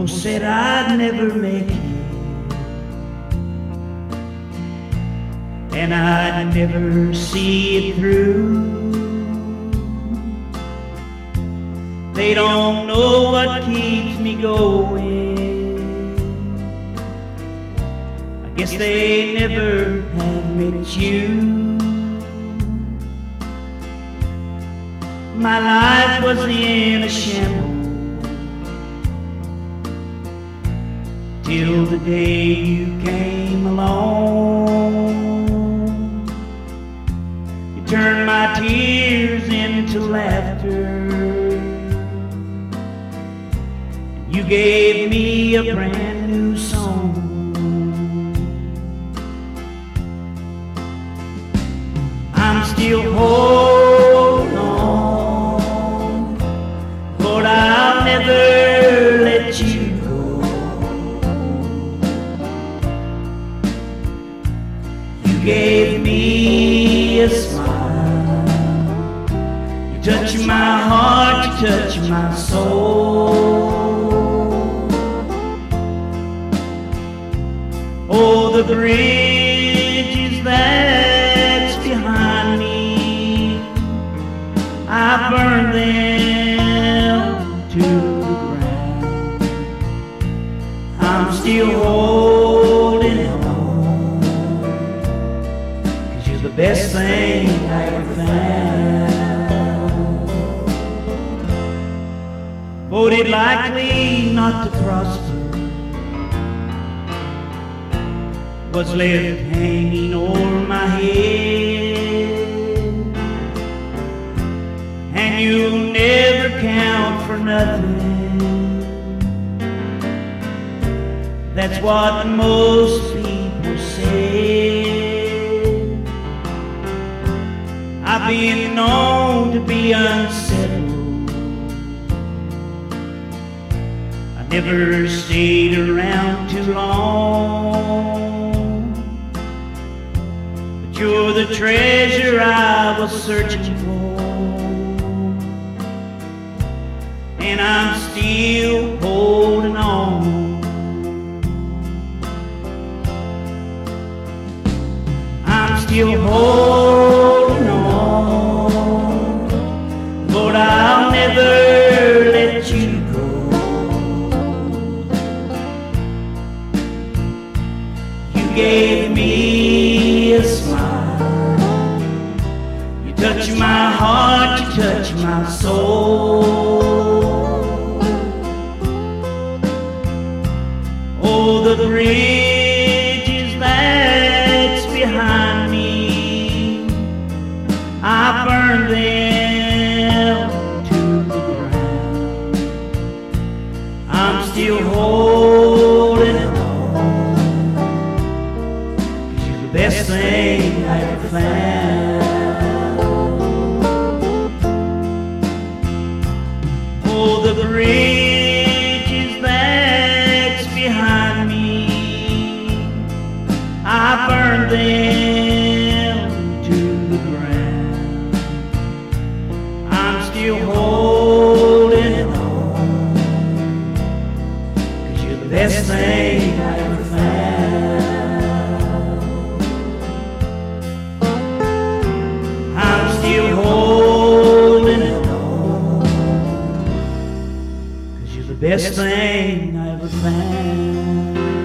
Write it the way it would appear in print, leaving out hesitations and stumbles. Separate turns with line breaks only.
almost said I'd never make it, and I'd never see it through. They don't know what keeps me going. I guess they never have met you. My life was in a shambles till the day you came along. You turned my tears into laughter. You gave me a brand new song. I'm still holding on, Lord, I'll never let you go. You gave me a smile, you touched my heart, you touched my soul. Oh, the bridges that's behind me, I burned them to the ground. I'm still holding on, 'cause you're the best thing I ever found. Voted likely not to prosper, was left hanging over my head, and you'll never count for nothing. That's what most people say. I've been known to be unsettled, I never stayed around too long. You're the treasure I was searching for, and I'm still holding on. I'm still holding on, Lord, I'll never let you go. You gave me a smile, you touch my heart, you touch my soul. Oh, the bridges that's behind me, I burned them to the ground. I'm still holding on, 'cause you're the best thing I ever found. Oh, the bridges that's behind me, I burned them to the ground. I'm still holding on, 'cause you're the best thing I ever found. I'm still holding on, 'cause you're the best thing I ever found.